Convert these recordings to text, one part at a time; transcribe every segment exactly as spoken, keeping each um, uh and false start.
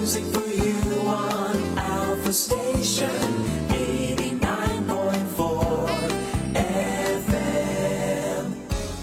music for you on Alpha Station eighty-nine point four エフエム。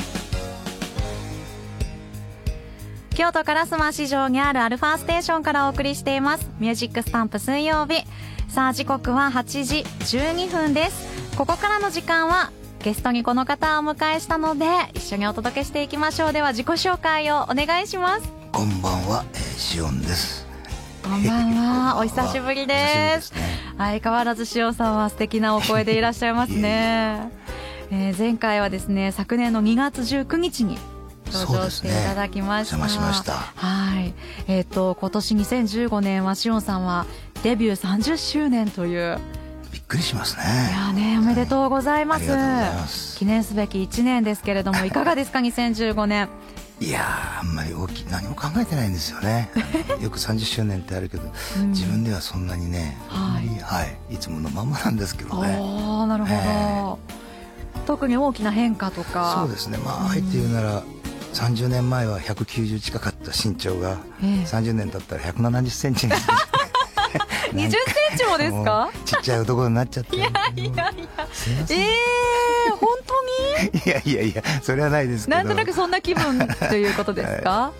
京都烏丸市場にあるアルファステーションからお送りしていますミュージックスタンプ水曜日。さあ時刻ははちじじゅうにふんです。ここからの時間はゲストにこの方をお迎えしたので一緒にお届けしていきましょう。では自己紹介をお願いします。 こんばんは、えー、しおんです。 こんばんは、お久しぶりです。相変わらずしおさんは素敵なお声でいらっしゃいますね。えー、前回はですね、昨年のにがつじゅうくにちに登場していただきました。 お邪魔しました。 はい。えっと今年にせんじゅうごねんはしおんさんはデビューさんじゅっしゅうねんという。 びっくりしますね。 いやね、おめでとうございます。 ありがとうございます。 記念すべきいちねんですけれどもいかがですかにせんじゅうごねん。 いやー、あんまり大きい何も考えてないんですよね。よくさんじゅっしゅうねんってあるけど、うん、自分ではそんなにね、はい、はい、いつものままなんですけどね。 ああ、なるほど、えー、特に大きな変化とか。 そうですね、まああえて言うなら、うん、さんじゅうねんまえはひゃくきゅうじゅう近かった身長が、えー、さんじゅうねん経ったらひゃくななじゅっセンチになってにじゅっセンチもですか？ ちっちゃい男になっちゃって。 いやいやいや、すいません。えー、本当に？ いやいやいや、それはないですけど、 なんとなくそんな気分ということですか？はい、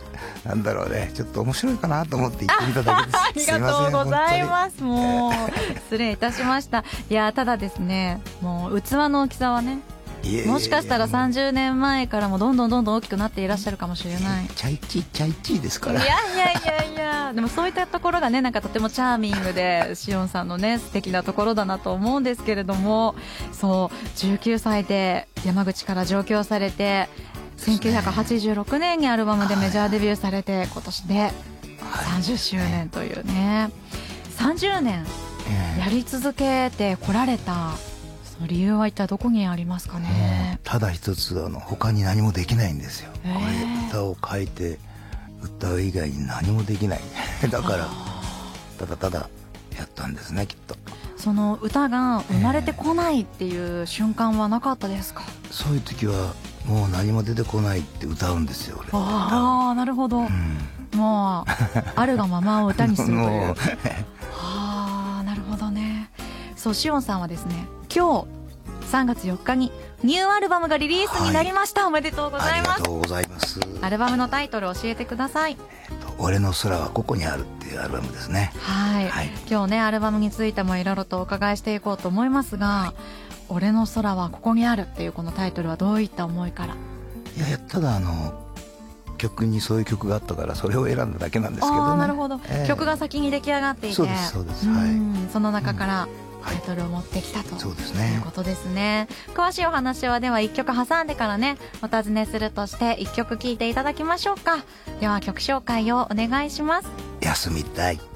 なんだろうね、ちょっと面白いかなと思って言ってみただけです。 ありがとうございます。もう失礼いたしました。いや、ただですね、もう器の大きさはね、もしかしたらさんじゅうねんまえからもどんどんどんどん大きくなっていらっしゃるかもしれない。 チャイチーチャイチーですから。 いやいやいやいや、でもそういったところがね、なんかとてもチャーミングでしおんさんのね、素敵なところだなと思うんですけれども、そうじゅうきゅうさいで山口から上京されて、せんきゅうひゃくはちじゅうろくねんにアルバムでメジャーデビューされて、今年でさんじゅっしゅうねんというね、さんじゅうねんやり続けてこられたその理由は一体どこにありますかね？ ただ一つ、あの他に何もできないんですよ。 えー、 これ歌を書いて歌う以外に何もできないだからただただやったんですね、きっと。 その歌が生まれてこないっていう瞬間はなかったですか？ えー、そういう時はもう何も出てこないって歌うんですよ、俺。 ああ、なるほど、うん、もうあるがままを歌にするというああ、なるほどね。そう、しおんさんはですね、今日さんがつよっかにニューアルバムがリリースになりました。はい、おめでとうございます。 ありがとうございます。 アルバムのタイトルを教えてください。 えー、と俺の空はここにあるっていうアルバムですね。 はい、はい、今日ねアルバムについてもいろいろとお伺いしていこうと思いますが、はい、俺の空はここにあるっていうこのタイトルはどういった思いから？ いやいや、ただあの曲にそういう曲があったからそれを選んだだけなんですけどね。 あ、なるほど、 えー、 曲が先に出来上がっていて、 そうですそうです、はい、 その中からタイトルを持ってきたと、 はい、そうですね、 いうことですね。詳しいお話はではいっきょく挟んでからねお尋ねするとして、いっきょく聴いていただきましょうか。では曲紹介をお願いします。 休みたい。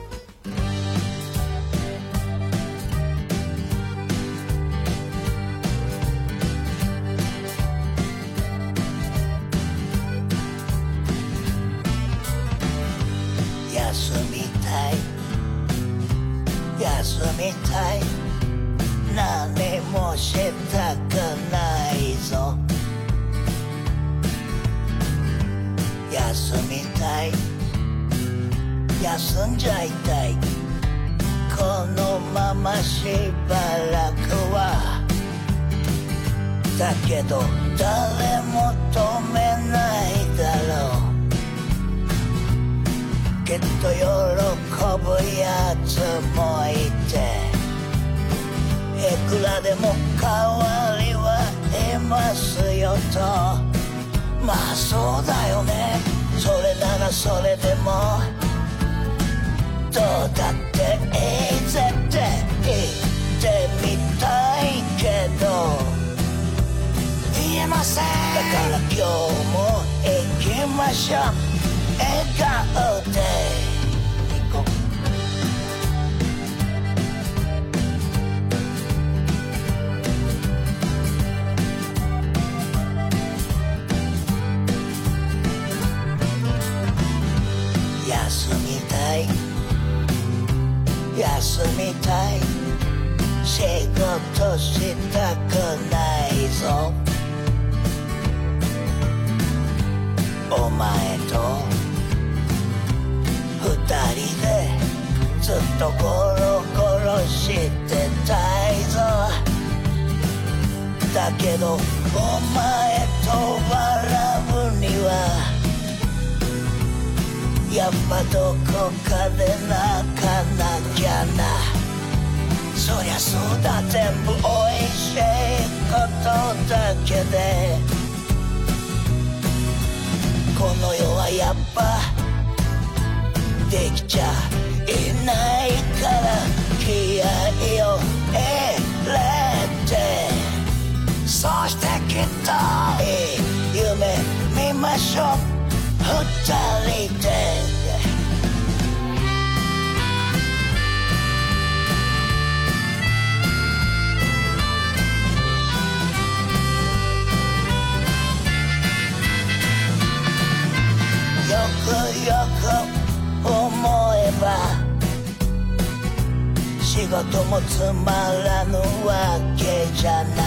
休みたい休みたい、何もしたくないぞ。休みたい休んじゃいたい、このまましばらくは。だけど誰も止めないだろう。きっと喜ぶやつもいて、いくらでも代わりはいますよと。まあそうだよね、それならそれでもどうだっていいぜって言ってみたいけど言えません。だから今日も行きましょう、笑顔で行こう。休みたい休みたい、仕事したくないぞ。お前と二人でとゴロゴロしてたいぞ。だけどお前と笑うにはやっぱどこかで泣かなきゃな。そりゃそうだ、全部おいしいことだけでこの世はやっぱできちゃいないから気合を入れて、そしてきっといい夢見ましょう二人で。よくよく思えば仕事もつまらぬわけじゃない。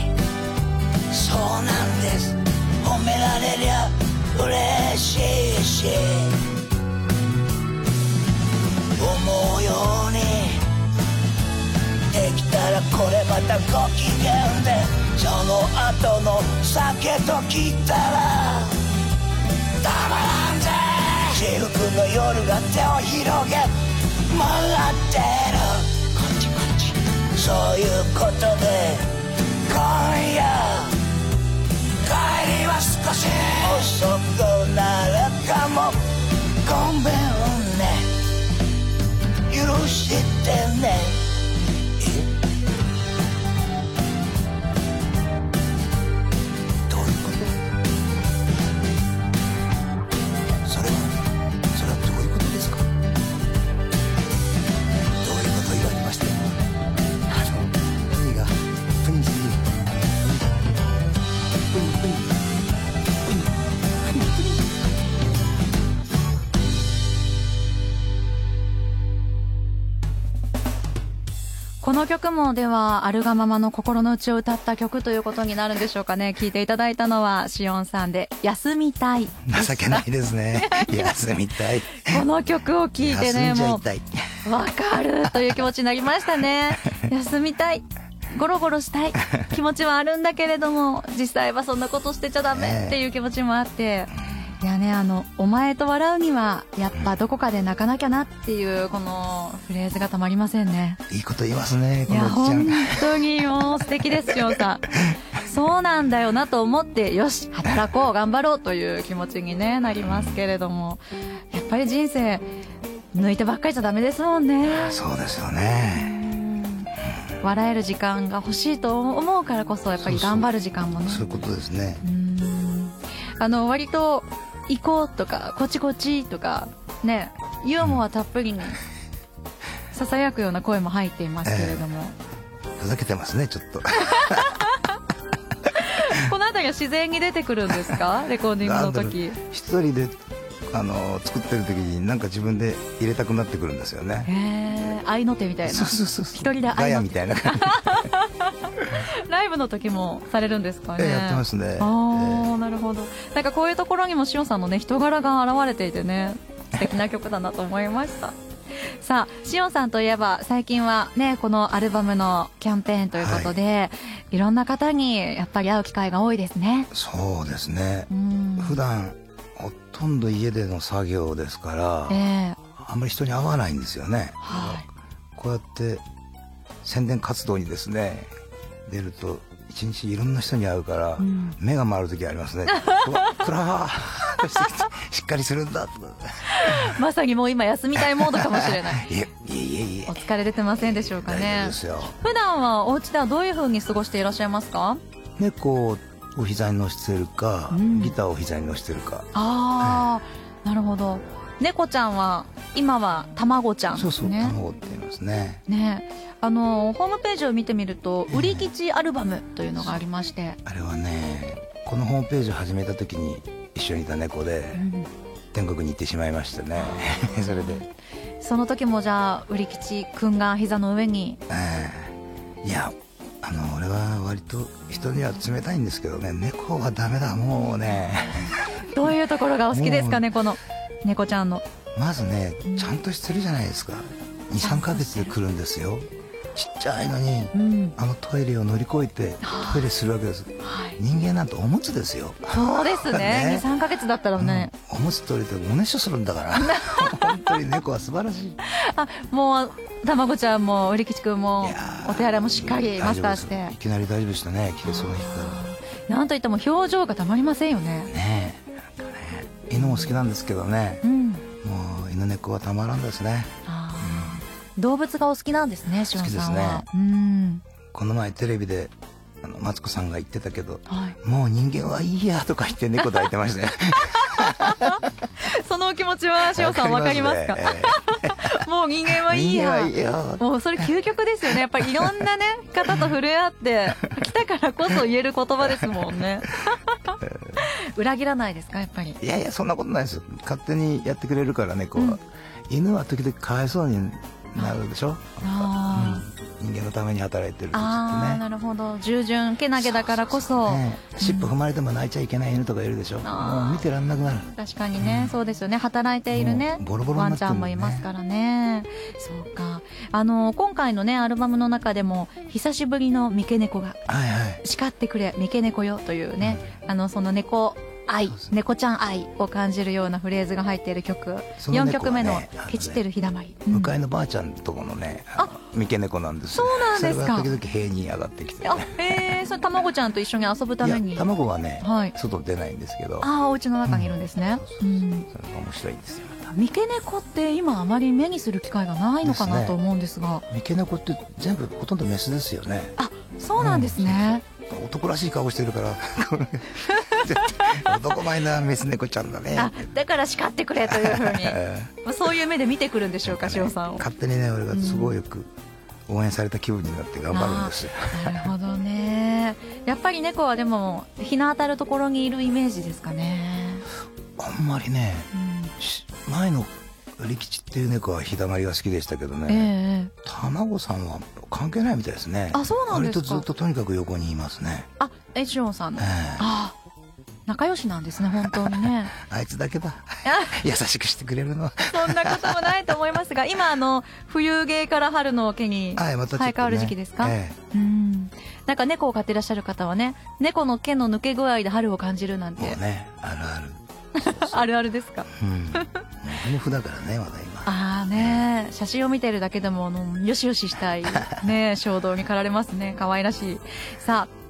そうなんです、褒められりゃ嬉しいし、思うようにできたらこれまたご機嫌で、その後の酒ときたらたまらんぜ。至福の夜が手を広げ回ってる、こっちこっち。そういうことで今夜帰りは少し遅くなるかも、ごめんね、許してね。 この曲もではあるがままの心の内を歌った曲ということになるんでしょうかね。聴いていただいたのはしおんさんで休みたい。 情けないですね。休みたい。 この曲を聴いてね、もうわかるという気持ちになりましたね。休みたい、ゴロゴロしたい気持ちはあるんだけれども、実際はそんなことしてちゃダメっていう気持ちもあって、いやね、あのお前と笑うにはやっぱどこかで泣かなきゃなっていうこのフレーズがたまりませんね。 いいこと言いますね、こいやのおじちゃん。 本当にもう素敵ですよさん。そうなんだよなと思って、よし働こう頑張ろうという気持ちに、ね、なりますけれども、やっぱり人生抜いてばっかりじゃダメですもんね。 そうですよね。 笑える時間が欲しいと思うからこそ、やっぱり頑張る時間もね。 そういうことですね。 うーん、あの割と行こうとかこっちこっちとかね、ユーモアたっぷりにささやくような声も入っていますけれども、 えー、ふざけてますねちょっと。 このあたりは自然に出てくるんですか、レコーディングの時。 一人であの作ってる時になんか自分で入れたくなってくるんですよね。 へー、合いの手みたいな。 そうそうそうそう、 一人で合ガヤいの手みたいな感じ。 ライブの時もされるんですかね。 えー、やってますね。 あー、なるほど。なんかこういうところにもしおんさんのね人柄が現れていてね、素敵な曲だなと思いました。さあ、しおんさんといえば最近はね、このアルバムのキャンペーンということで、はい、いろんな方にやっぱり会う機会が多いですね。 そうですね。 うん、 普段ほとんど家での作業ですから、 えー、 あんまり人に会わないんですよね。 はい、 こうやって宣伝活動にですね出ると一日いろんな人に会うから、うん、目が回る時ありますね。うわ、暗ーしっかりするんだと。 まさにもう今休みたいモードかもしれない。 いえいえいえいえ、 お疲れ出てませんでしょうかね。 大丈夫ですよ。 普段はお家ではどういう風に過ごしていらっしゃいますか？ 猫を膝に乗せてるか、うん、ギターを膝に乗せてるか。 ああ、えー、なるほど。猫ちゃんは今は卵ちゃんですね。 そうそう、卵って言いますね。 ね、あのホームページを見てみると、売り吉アルバムというのがありまして、 あれはね、このホームページを始めた時に一緒にいた猫で、うん、天国に行ってしまいましたね。それでその時もじゃあ売り吉くんが膝の上に、 えー、いや、あの俺は割と人には冷たいんですけどね、猫はダメだ、もうね。 どういうところがお好きですかね、この猫ちゃんの。 まずね、ちゃんとしてるじゃないですか。 にさんかげつで来るんですよ。ちっちゃいのに、 うん、 あのトイレを乗り越えてトイレするわけです、はい、人間なんておむつですよ。 そうですねね、にさんかげつだったらね、 うん、おむつ取れておねしょするんだから本当に猫は素晴らしい。 あ、もうたまごちゃんもうりきちくんもお手洗いもしっかりマスターして。 いきなり大丈夫でしたね、来てその日から。 なんといっても表情がたまりませんよね。 ねえ、なんかね、犬も好きなんですけどね、うん、もう犬猫はたまらんですね。あ、 うん、動物がお好きなんですね、しおんさんは。好きですね、うん、 この前テレビであのマツコさんが言ってたけど、 はい、 もう人間はいいやとか言って猫抱いてましたねそのお気持ちはしおんさん分かりますか？もう人間はいいや、いいや、もうそれ究極ですよね。やっぱりいろんなね方と触れ合ってきたからこそ言える言葉ですもんね裏切らないですか、やっぱり。 いやいや、そんなことないですよ。勝手にやってくれるから猫は、うん、犬は時々かわいそうになるでしょ。あ、うん、人間のために働いてるって言ってね。 あ、なるほど。従順けなげだからこそ、 ね、尻尾踏まれても泣いちゃいけない犬とかいるでしょ、うん、もう見てらんなくなる。 確かにね、うん、そうですよね。働いているね、ボロボロになってるね、ワンちゃんもいますからね。そうか。あの今回のねアルバムの中でも久しぶりの三毛猫が、はいはい、叱ってくれ三毛猫よというね、うん、あのその猫愛、猫ちゃん愛を感じるようなフレーズが入っている曲、ね、よんきょくめの「ケチってる日だまり」、 向かいのばあちゃんとこのね、三毛猫なんです。 そうなんですか。 それが時々塀に上がってきて、ね、 あ、えー、それ卵ちゃんと一緒に遊ぶために。 いや、卵はね、はい、外出ないんですけど、 あ、お家の中にいるんですね。 それが面白いんですよ。 三毛猫って今あまり目にする機会がないのかなと思うんですが、 三毛猫って全部ほとんどメスですよね。あ、 そうなんですね、 うん、男らしい顔してるから男前なメス猫ちゃんだね。 あ、だから叱ってくれというふうにまあそういう目で見てくるんでしょうか、しおさんを。 勝手にね、俺がすごいよく応援された気分になって頑張るんですよ。 なるほどね。やっぱり猫はでも日の当たるところにいるイメージですかね。 あんまりね、うん、前の利吉っていう猫は日だまりが好きでしたけどね、えー、卵さんは関係ないみたいですね。 あ、そうなんですか。 割とずっととにかく横にいますね。 あ、エチロンさんの、えー、あ、仲良しなんですね、本当にねあいつだけだ優しくしてくれるのそんなこともないと思いますが、今あの冬毛から春の毛に生え変わる時期ですか、はい、またちょっとね、えー、うんなんか猫を飼ってらっしゃる方はね、猫の毛の抜け具合で春を感じるなんて。 もうね、あるあるそうそうあるあるですか。 うん、モフだからね、まだ今。 ああね、写真を見てるだけでもあのよしよししたいね衝動に駆られますね。可愛らしい。さあ